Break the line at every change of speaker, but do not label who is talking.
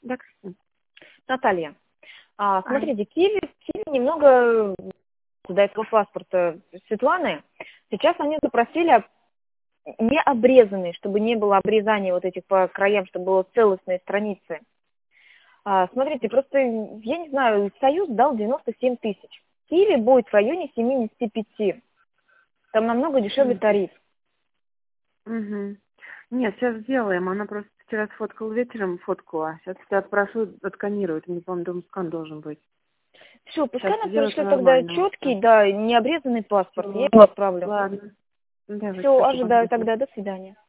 Да, Кристина.
Наталья,
Ай.
смотрите, Киви немного до этого паспорта Светланы. Сейчас они запросили не обрезанный, чтобы не было обрезания вот этих по краям, чтобы было целостные страницы. Смотрите, просто, я не знаю, Союз дал 97 тысяч. Киви будет в районе 75. Там намного дешевле тариф.
Угу. Нет, сейчас сделаем. Она просто вчера сфоткала вечером фотку, а сейчас я отпрошу, отсканируют. Мне, по-моему, домскан должен быть.
Все, пускай
Сейчас
нам
сделают
пришлет тогда
нормально.
четкий, да, необрезанный паспорт. Я
Всё.
его отправлю.
Ладно. Давайте,
Все,
спасибо.
ожидаю тогда. До свидания.